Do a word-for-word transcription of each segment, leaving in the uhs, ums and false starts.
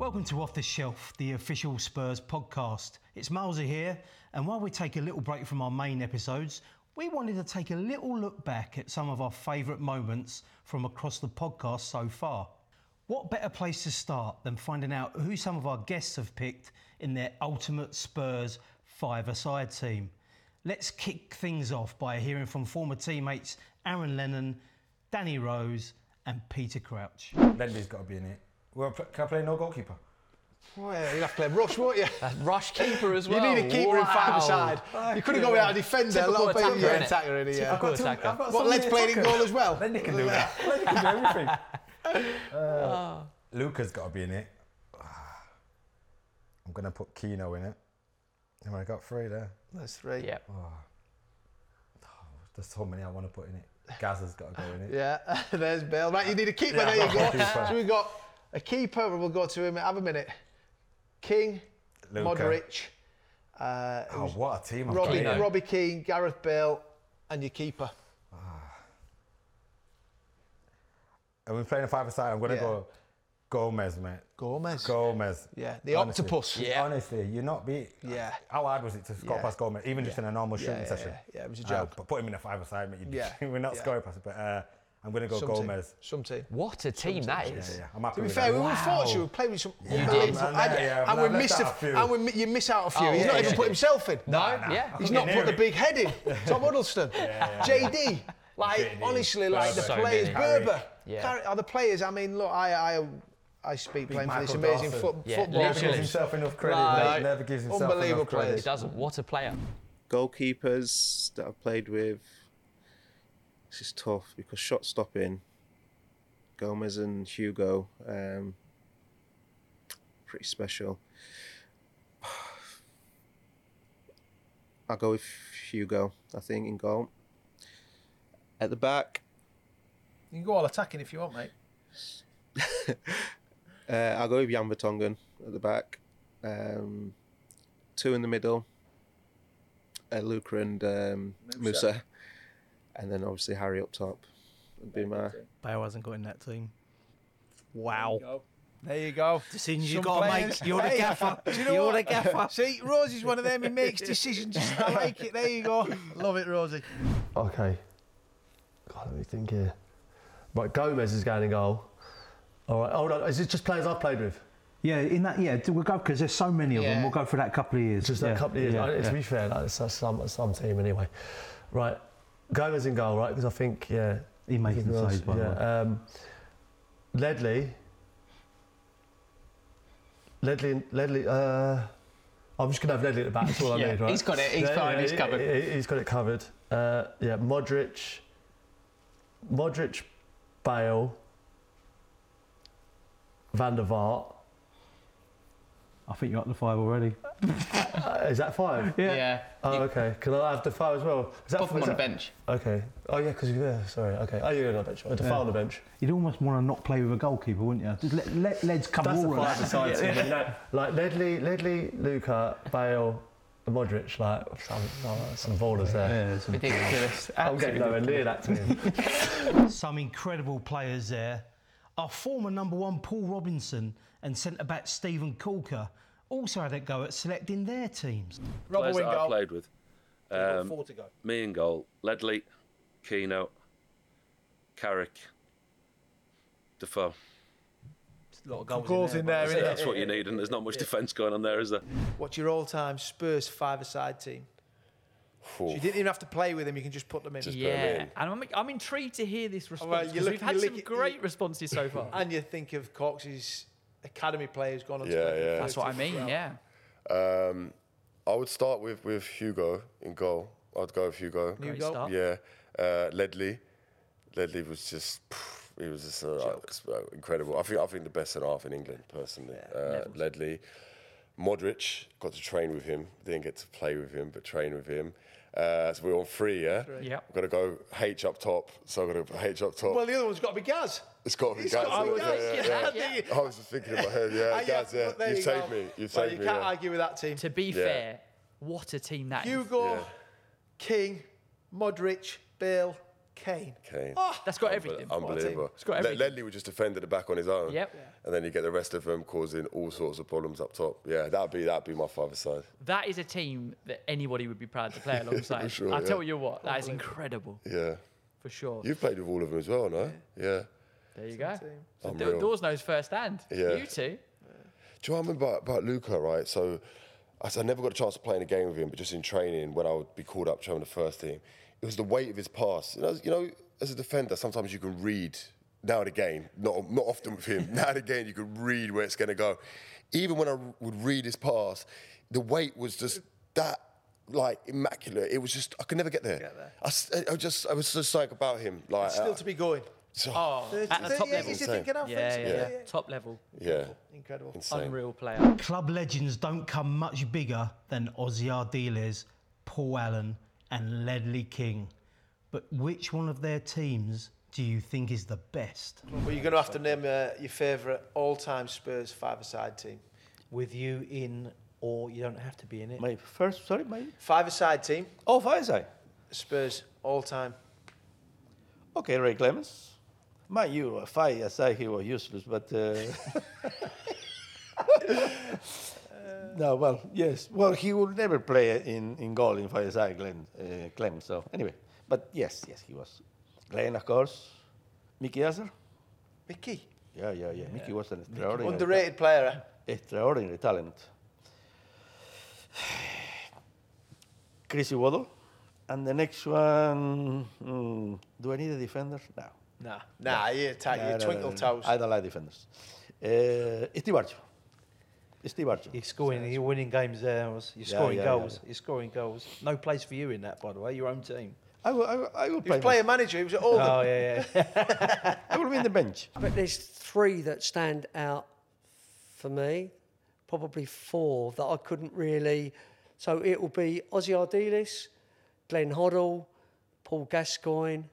Welcome to Off the Shelf, the official Spurs podcast. It's Milesy here, and while we take a little break from our main episodes, we wanted to take a little look back at some of our favourite moments from across the podcast so far. What better place to start than finding out who some of our guests have picked in their ultimate Spurs five-a-side team? Let's kick things off by hearing from former teammates Aaron Lennon, Danny Rose and Peter Crouch. Ledley's got to be in it. Well, can I play no goalkeeper? Well, yeah, you'd have to play Rush, won't you? Uh, Rush keeper as well. You need a keeper wow. in five-a-side. You couldn't go without a defender. Typical a lot of attacker, people, yeah, innit? attacker, in it, yeah. I've got two, attacker. I've got What, Led's playing in goal as well? Ledley can do that. Ledley can do everything. Uh, oh. Luca's got to be in it. I'm going to put Keno in it. And I got three there. That's three. Yeah. Oh. Oh, there's so many I want to put in it. Gazza's got to go in it. Yeah, there's Bale. Right, you need a keeper, Yeah, there you I've got go. a keeper. So we've got a keeper, we'll go to him, have a minute. King, Luka. Modric, uh, Oh, what a team I've Robbie, got. Robbie Keane, Gareth Bale, and your keeper. And we're playing a five-a-side. I'm going to Yeah. go Gomez, mate. Gomez. Gomez. Yeah, the Honestly. octopus. Yeah. Honestly, you're not beat. Yeah. How hard was it to score Yeah. past Gomez, even just Yeah. in a normal Yeah, shooting yeah, session? yeah. Yeah, it was a Uh, joke. but put him in a five-a-side, mate. You'd- Yeah. We're not Yeah. scoring past it, but uh, I'm going to go Some Gomez. team. Some team. What a team that Yeah, is. yeah. I'm happy To be with fair, that. we were Wow. fortunate. We played with some You unbelievable. did. And, Yeah, yeah, and I've we left missed out a, a few. and we, mi- you miss out a few. Oh, He's yeah, not yeah, even yeah. put himself in. No, Nah, nah. yeah. I He's couldn't not get put the near big head in. Tom Huddleston, yeah, J D, like J D, honestly, like the So players, many. Berber, Yeah. Carrick, are the players. I mean, look, I, I, I speak playing for this Michael amazing Dawson. foot, Yeah, football. Never gives Literally. himself enough credit. Right. mate. Never gives himself Unbelievable enough credit. players. It doesn't. What a player. Goalkeepers that I've played with, this is tough because shot stopping, Gomez and Hugo, um, pretty special. I'll go with Hugo, I think, in goal. At the back, You can go all attacking if you want, mate. uh, I'll go with Jan Vertonghen at the back. Um, two in the middle, uh, Luca and um, Musa. And then obviously Harry up top would be my... Bale hasn't got in that team. Wow. There you go. Decisions Some you've got to players- make. You're the Hey, gaffer. do you know You're what? the gaffer. See, Rosie's one of them. He makes decisions. I like it. There you go. Love it, Rosie. Okay. God, let me think here. Right, Gomez is going in goal. All right, hold on. Is it just players I've played with? Yeah, in that, yeah, we'll go because there's so many of them. Yeah. We'll go for that couple of years. Just that yeah. couple of years. Yeah, I- yeah. To be fair, like, it's some, some team anyway. Right, Gomez in goal, right? Because I think, yeah. He making who the else? saves, by the way. yeah. Um, Ledley. Ledley, Ledley, uh, I'm just going to have Ledley at the back, that's all I Yeah, need, right? he's got it, he's fine, he's he- covered. he- He's got it covered. Uh, yeah, Modric, Modric, Bale, Van der Vaart. I think you're up to five already. Uh, is that five? Yeah. Oh, okay. Can I have Defoe as well? Is that Put him is on the that- bench. Okay. Oh, yeah, because you're there. Sorry. Okay. Oh, you're on the bench. Oh, Defoe Yeah. on the bench. You'd almost want to not play with a goalkeeper, wouldn't you? Just let, let Leds cover That's the all of that. five-a-side team. You know, like Ledley, Ledley, Luca, Bale, and Modric. Like some, oh, some ballers there. Yeah, some, Ridiculous. I'm getting nowhere near that team. some incredible players there. Our former number one Paul Robinson and centre-back Stephen Corker also had a go at selecting their teams. Robert Players that I Wingard. played with. Um, Four to go. me in goal. Ledley, Keno, Carrick, Defoe. A lot of goals, goals in there, So isn't it? that's what you need, and there's not much defence going on there, is there? What's your all-time Spurs five-a-side team? So you didn't even have to play with them. You can just put them in. Just put 'em Yeah, in. and I'm, I'm intrigued to hear this response well, you because look- we've had you some look- great you- responses so far. And you think of Cox's academy players gone on to Yeah, play for yeah. That's what I mean. thirty Yeah. Um, I would start with, with Hugo in goal. I'd go with Hugo. New Great goal. start. Yeah. Uh, Ledley. Ledley was just, pff, he was just uh, uh, incredible. I think I think the best centre half in England, personally. Uh, Ledley. Modric, got to train with him. Didn't get to play with him, but train with him. Uh, so we're on three, yeah? Yeah. I've got to go H up top. So I'm going to H up top. Well, the other one's got to be Gaz. it's got to be He's Gaz. got to be yeah, Gaz. yeah, Yeah, yeah. yeah. I was just thinking in my head, yeah, Ah, Gaz, yeah. but there You've you saved go. me. You've Well, saved you me. can't yeah. argue with that team. To be Yeah. fair, what a team that is. Hugo, Yeah. King, Modric, Bale, Kane. Kane. That's got everything. Unbelievable. It's got Le- everything. Ledley would just defend at the back on his own. Yep. And then you get the rest of them causing all sorts of problems up top. Yeah, that'd be that'd be my five side. That is a team that anybody would be proud to play alongside. sure, I yeah. tell you what, that is incredible. Yeah. For sure. You've played with all of them as well, no? Yeah. There you go. So Unreal. D- Dawes knows firsthand. Yeah. You two. Do you know what I remember about, about Luca, right? So I, I never got a chance to play in a game with him, but just in training, when I would be called up to show him the first team, it was the weight of his pass. You know, you know, as a defender, sometimes you can read, now and again, not, not often with him, now and again you can read where it's going to go. Even when I would read his pass, the weight was just that, like, immaculate. It was just, I could never get there. Get there. I, s- I just, I was just like about him. Like, Still uh, to be going. so- Oh, at the top yeah, level. is he thinking how Yeah, offensive? yeah, yeah. Top level. yeah. Incredible. Insane. Unreal player. Club legends don't come much bigger than Ozzy Ardiles, Paul Allen, and Ledley King. But which one of their teams do you think is the best? Well, you're going to have to name uh, your favourite all-time Spurs five-a-side team. With you in, or you don't have to be in it. My first, sorry, my. Five-a-side team, Oh, five-a-side. Spurs all-time. Okay, Ray Clemens. Mind you, a five-a-side he was useless, but. Uh, no, well, yes. Well, he would never play in, in goal in five-a-side, Glenn uh, Clemens. So anyway, but yes, yes, he was. Glenn, of course. Mickey Asser. Mickey. Yeah, yeah, yeah. Mickey was an extraordinary. Underrated player, eh? Extraordinary talent. Chrissy Waddle. And the next one, mm, do I need a defender? No. Nah. Nah, you, ta- No, you no, twinkle no, no. toes. I don't like defenders. Uh, Steve Archer. Steve Archer. You're scoring, you're winning games there. Oz. You're Yeah, scoring yeah, goals. yeah. You're scoring goals. No place for you in that, by the way. Your own team. I will, I will, I will He play. was player manager, he was at Oldham. Oh yeah, yeah. I will be in the bench. But there's three that stand out for me, probably four that I couldn't really. So it will be Ozzy Ardiles, Glenn Hoddle, Paul Gascoigne,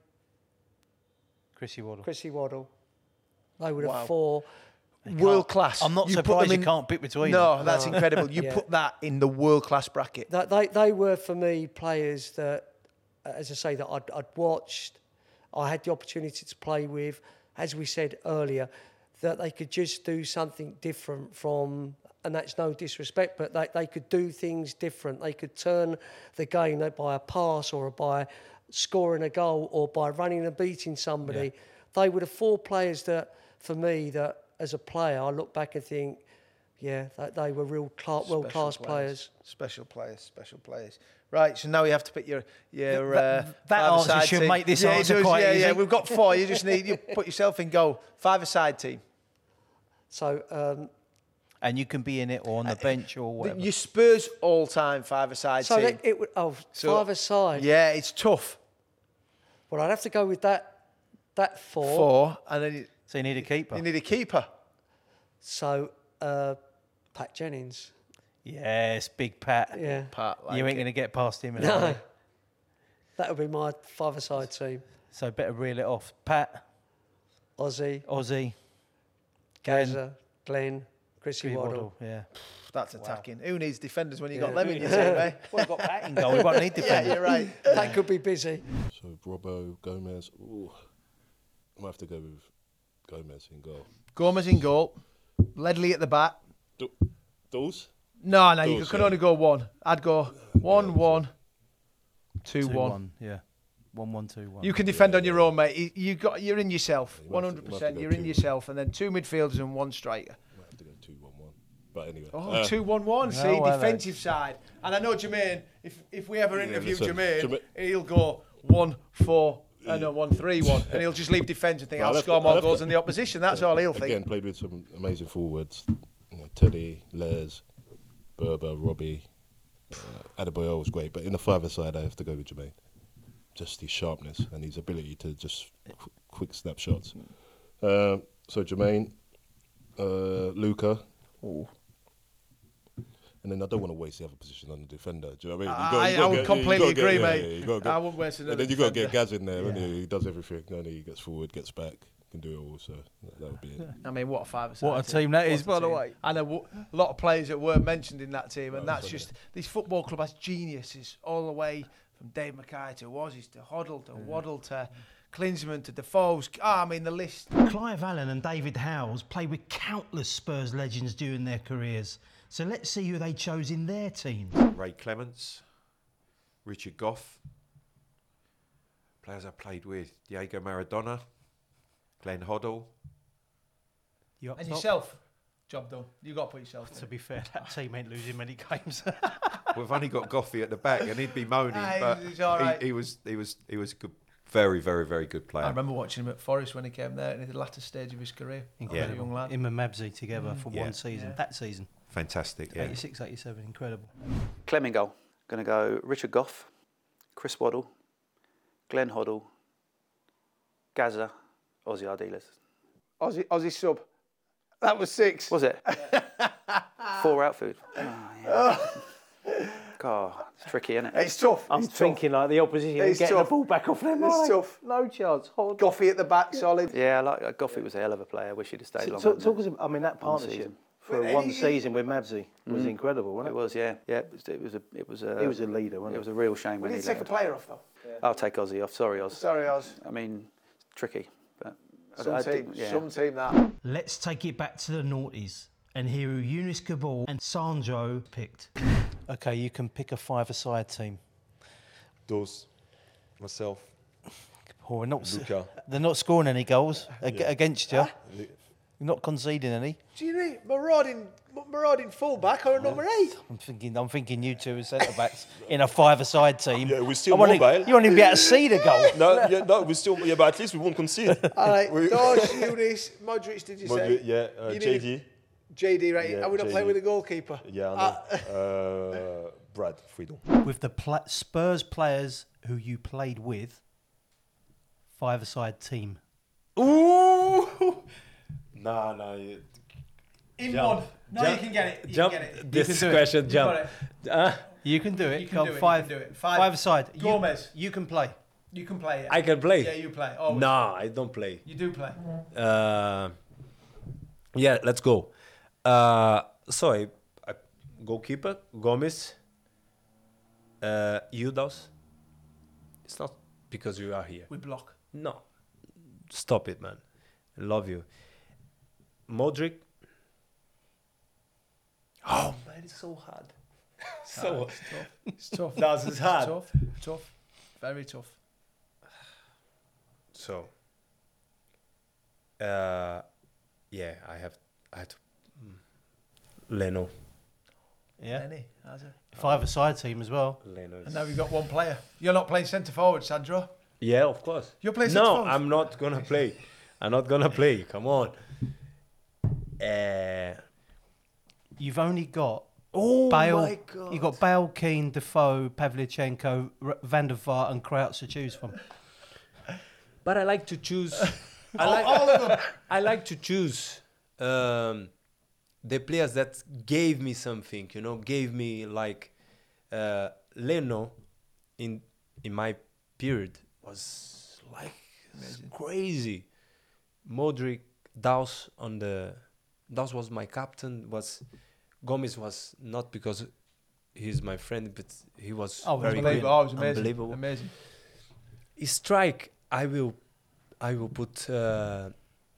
Chrissy Waddle. Chrissy Waddle. They were the Wow. four. World class. I'm not You put surprised them you in- can't pick between No, them. that's No. incredible. You Yeah. put that in the world class bracket. That they they were for me players that, as I say, that I'd, I'd watched. I had the opportunity to play with, as we said earlier, that they could just do something different from, and that's no disrespect, but they, they could do things different. They could turn the game by a pass or by scoring a goal or by running and beating somebody. Yeah. They were the four players that, for me, that as a player, I look back and think, yeah, that they were real cla- world-class Special players. Special players, special players. Right, so now you have to pick your your That- uh, that answer five-a-side should team. make this yeah, it answer does, quite yeah, easy. Yeah, we've got four. You just need you put yourself in goal. Five-a-side team. So um, And you can be in it or on the bench or The- whatever. Your Spurs all-time five-a-side so team. that it would oh So- five aside. Yeah, it's tough. Well, I'd have to go with that that four. Four, and then you, So you need a keeper. you need a keeper. So uh, Pat Jennings. Yes, Big Pat. Yeah. Pat, like you ain't it. going to get past him. No. No. That would be my five aside team. So better reel it off. Pat, Ozzy, Ozzy, Gaza, Glenn, Chrissy Chris Waddle. Waddle. Yeah. That's attacking. Who needs defenders when you Yeah. got them in your team, eh? Well, got Pat in goal. We won't need Yeah, defenders. you're right. That could be busy. So Robbo, Gomez. Ooh, I'm gonna have to go with Gomez in goal. Gomez in goal. Ledley at the back. Do- Dawes? No, no, you Those, can yeah. only go one. I'd go one, one, two, Two, one. one. Yeah. One, one, two, one. You can defend on your own, mate. You, you got, you're in yourself, You might one have to- hundred might have percent. to go You're in two. yourself, and then two midfielders and one striker. Might have to go two one one. But anyway. Oh, uh, two one one. See, well, defensive side. And I know Jermaine. If if we ever Yeah, interview listen, Jermaine, Jermaine- he'll go one four. Uh, no, one three one, and he'll just leave defence and think Well, I'll I'll score have to- more I'll have goals to- than the opposition. That's all he'll think. Again, played with some amazing forwards. You know, Teddy, Les, Berber, Robbie. Uh, Adebayor was great, but in the five side, I have to go with Jermaine. Just his sharpness and his ability to just qu- quick snapshots. Uh, so Jermaine, uh, Luca. And then I don't want to waste the other position on the defender. Do you know what I mean? You I- gotta- you I gotta would get- you completely gotta get- agree, yeah, mate. yeah, you gotta get- I wouldn't waste another And then you got to get defender. Gaz in there, and he does everything. And he gets forward, gets back, can do it all. So that, that would be it. I mean, what a five. What a team that is, by the way. And a, w- a lot of players that weren't mentioned in that team, and No, that's it's just this football club has geniuses all the way from Dave Mackay to Wazzies to Hoddle to Waddle to Klinsmann to Defoe's. Ah, I mean, the list. Clive Allen and David Howells played with countless Spurs legends during their careers. So let's see who they chose in their teams. Ray Clements, Richard Goff. Players I played with: Diego Maradona, Glenn Hoddle. You up And top? yourself. Job done. You got to put yourself To there. be fair, that team ain't losing many games. We've only got Goffey at the back, and he'd be moaning, Ah, but he's- he's all right. he, he was he was he was a good, very very very good player. I remember watching him at Forest when he came there in the latter stage of his career. Incredible. As a young lad. Him and Mabsy together for Yeah. one season. Yeah. That season. Fantastic, yeah. eighty-six eighty-seven, incredible. Clem goal. Going to go Richard Goff, Chris Waddle, Glenn Hoddle, Gazza, Ozzy Ardiles. Aussie, Aussie sub. That was six. Was it? Four outfield. Oh, yeah. God, it's tricky, isn't it? It's tough. I'm it's thinking tough. like the opposition It's getting tough. the ball back off them. It's are they? tough. No chance. Hold. Goffey at the back, solid. Yeah, I like uh, Goffey was a hell of a player. I wish he'd have stayed So, longer. talk, than talk that. us about, I mean, that One partnership season. for Well, one he- season with Mabsy was Mm. incredible, wasn't It it? was, yeah, yeah. It was, it was a, it was a. He was a leader, wasn't It he? was a real shame We when need he to take a left. player off, though. I'll take Ozzy off. Sorry, Oz. Sorry, Oz. I mean, it's tricky, but I- Some I team, didn't- yeah. some team that. Let's take it back to the noughties and hear who Eunice Cabal and Sandro picked. Okay, you can pick a five-a-side team. Those, myself, Oh, we're not, Luca. they're not scoring any goals ag- Yeah. against you. Huh? You're not conceding any. Do you need marauding, marauding fullback or a number eight? I'm thinking, I'm thinking you two as centre backs in a five-a-side team. Yeah, we're still I wanna- mobile. You won't even be able to see the goal. No, yeah, no, we still, yeah, but at least we won't concede. All right, We- Dodge, Eunice, Modric, did you Modric, say? yeah, uh, You J need- D. J D, right. Yeah, Are we not J D. playing with a goalkeeper? Yeah, I Ah. know. uh, Brad Friedel. With the pla- Spurs players who you played with, five-a-side team. Ooh! Nah, nah. You, In jump. one. No, Jump. you can get it. You jump. can get it. This You can do it. question, You jump. got it. Uh, You can do it. You can Go do it, you five, can do it. Five- five-a-side. You- Gomez. You, can play. You can play, yeah. I can play. Yeah, you play. Always. No, I don't play. You do play. Uh, yeah, let's go. Uh, so, I, I, goalkeeper, Gomez, uh, Judas. It's not because you are here. We block. No. Stop it, man. I love you. Modric. Oh, man, it's so hard. So it's tough. It's tough. That's It's hard. Tough. Tough. Very tough. So, uh, yeah, I have, I had to, mm, Leno. Yeah. Lenny, has it? Five-a-side team as well. Leno. And now we've got one player. You're not playing centre forward, Sandro. Yeah, of course. You're playing No, centre forward? I'm not gonna play. I'm not gonna play. Come on. Uh, You've only got Oh Bale. my God. You've got Bale, Keane, Defoe, Pavlyuchenko, R- Van der Vaart, and Crouch to choose from. but I like to choose. I All- like, all of them. I like to choose um, the players that gave me something. You know, gave me like uh, Leno in in my period was like crazy. Modric, Daus on the Daus was my captain. Was Gomez was not because he's my friend, but he was Oh, very unbelievable. good, Oh, it was amazing. unbelievable. Amazing. His strike, I will, I will put uh,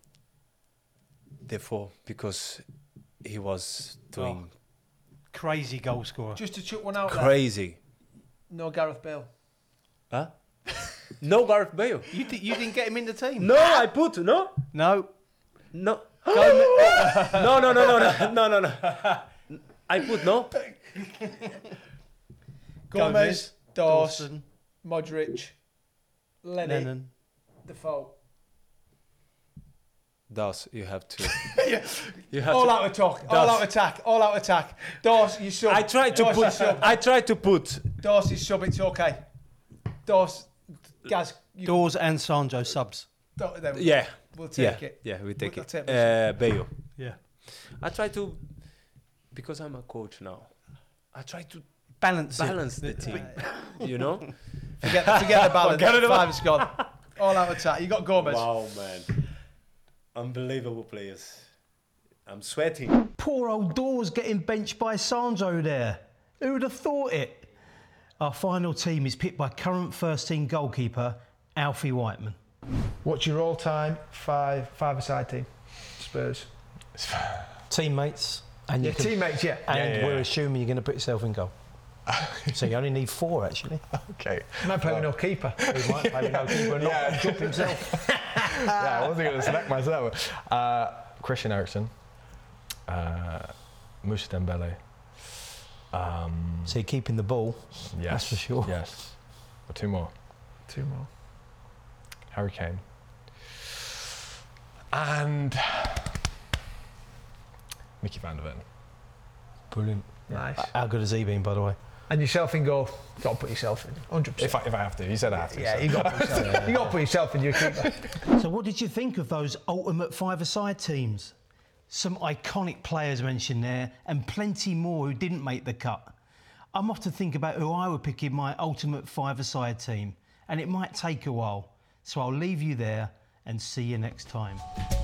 Defoe because he was doing Crazy goal scorer. Just to chuck one out there. crazy. No Gareth Bale. Huh? No Gareth Bale. You, di- you didn't get him in the team? No, I put no, No. no, no, no, no, no, no, no, no, no. I put no. Gomez, Dawes, Dawson, Modric, Lenny, Lennon. Defoe. Daus, you have to. Yeah. You have All to. out attack. All Daus. out attack. All out attack. Dawes, you sub. I tried to Dawes, put. you sub. I tried to put. Dawes is sub. It's okay. Dawes, Gaz. You Dawes and Sandro subs. Can, then Yeah. We'll take yeah. it. Yeah, we take We'll it. take Uh, Bale. Yeah. I try to, because I'm a coach now. I try to Balance it. balance the team. You know. Forget, forget the balance. Forget it about- Five is gone. All out attack. You got Gomez. Wow, man. Unbelievable players. I'm sweating. Poor old Dawes getting benched by Sandro there. Who would have thought it? Our final team is picked by current first-team goalkeeper Alfie Whiteman. What's your all-time five five-a-side team? Spurs. Teammates. And Yeah, you can- teammates, yeah. And Yeah, yeah, we're yeah. assuming you're going to put yourself in goal. So you only need four, actually. Okay. Might play with no keeper. He might play with no keeper and Yeah. not drop himself. Yeah, I wasn't going to select myself. Uh, Christian Eriksen, uh, Moussa Dembele. Um, so you're keeping the ball. Yes, That's for sure. Yes. Or two more. Two more. Harry Kane. And Mickey van der Ven. Brilliant. Nice. How good has he been, by the way? And yourself in goal. Got to put yourself in. one hundred percent. If I, if I have to. You said I have to. Yeah, so. you got to put yourself, you got to put yourself in your keeper. So what did you think of those ultimate five-a-side teams? Some iconic players mentioned there and plenty more who didn't make the cut. I'm off to think about who I would pick in my ultimate five-a-side team, and it might take a while. So I'll leave you there and see you next time.